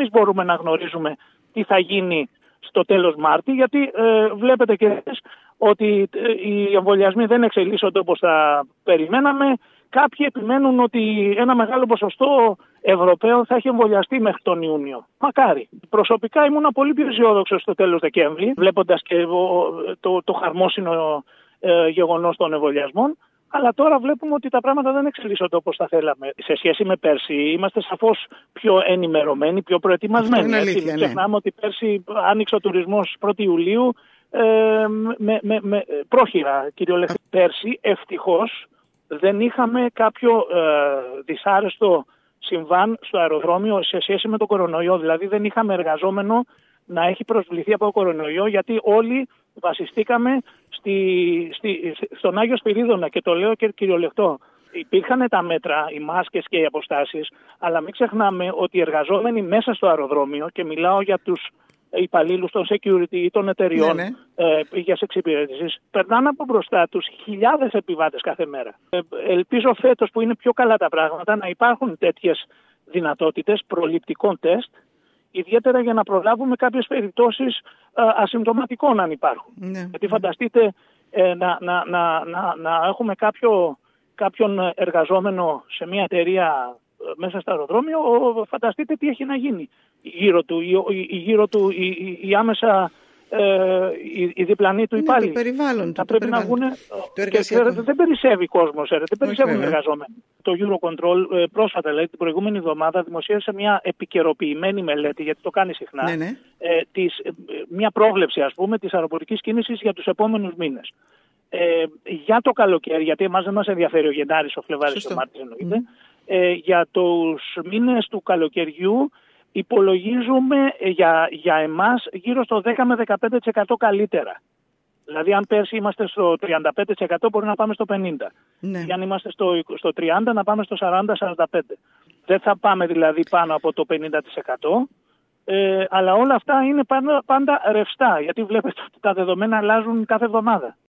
εμείς μπορούμε να γνωρίζουμε τι θα γίνει στο τέλος Μάρτη, γιατί βλέπετε και εσείς ότι οι εμβολιασμοί δεν εξελίσσονται όπως θα περιμέναμε. Κάποιοι επιμένουν ότι ένα μεγάλο ποσοστό Ευρωπαίων θα έχει εμβολιαστεί μέχρι τον Ιούνιο. Μακάρι. Προσωπικά ήμουν πολύ πιο αισιόδοξος στο τέλος Δεκέμβρη, βλέποντας και το χαρμόσυνο γεγονός των εμβολιασμών. Αλλά τώρα βλέπουμε ότι τα πράγματα δεν εξελίσσονται όπως θα θέλαμε. Σε σχέση με πέρσι, είμαστε σαφώς πιο ενημερωμένοι, πιο προετοιμασμένοι. Είναι αλήθεια, Μην ξεχνάμε ότι πέρσι άνοιξε ο τουρισμός 1η Ιουλίου με πρόχειρα κυριολεκτικά. Πέρσι, ευτυχώς, δεν είχαμε κάποιο δυσάρεστο συμβάν στο αεροδρόμιο σε σχέση με τον κορονοϊό. Δηλαδή δεν είχαμε εργαζόμενο να έχει προσβληθεί από κορονοϊό, γιατί όλοι βασιστήκαμε στον Άγιο Σπυρίδωνα, και το λέω και κυριολεκτό. Υπήρχαν τα μέτρα, οι μάσκες και οι αποστάσεις, αλλά μην ξεχνάμε ότι οι εργαζόμενοι μέσα στο αεροδρόμιο, και μιλάω για τους υπαλλήλους των security ή των εταιριών για εξυπηρετήσεις, περνάνε από μπροστά τους χιλιάδες επιβάτες κάθε μέρα. Ελπίζω φέτος, που είναι πιο καλά τα πράγματα, να υπάρχουν τέτοιες δυνατότητες προληπτικών τεστ, ιδιαίτερα για να προλάβουμε κάποιες περιπτώσεις ασυμπτωματικών, αν υπάρχουν. Γιατί φανταστείτε να έχουμε κάποιον εργαζόμενο σε μια εταιρεία μέσα στο αεροδρόμιο, φανταστείτε τι έχει να γίνει γύρω του η άμεσα οι διπλανοί του υπάλληλοι. Θα πρέπει να βγουν. Δεν περισσεύει κόσμος, δεν περισσεύουν εργαζόμενοι. Το Eurocontrol πρόσφατα, δηλαδή την προηγούμενη εβδομάδα, δημοσίευσε μια επικαιροποιημένη μελέτη, γιατί το κάνει συχνά, μια πρόβλεψη, ας πούμε, της αεροπορικής κίνησης για τους επόμενους μήνες. Για το καλοκαίρι, γιατί εμάς δεν μας ενδιαφέρει ο Γενάρης, ο Φλεβάρης και ο Μάρτης εννοείται, για τους μήνες του καλοκαιριού υπολογίζουμε για εμάς γύρω στο 10 με 15% καλύτερα. Δηλαδή αν πέρσι είμαστε στο 35% μπορεί να πάμε στο 50%. Και αν είμαστε στο 30% να πάμε στο 40-45%. Δεν θα πάμε δηλαδή πάνω από το 50%. Αλλά όλα αυτά είναι πάντα ρευστά, γιατί βλέπετε ότι τα δεδομένα αλλάζουν κάθε εβδομάδα.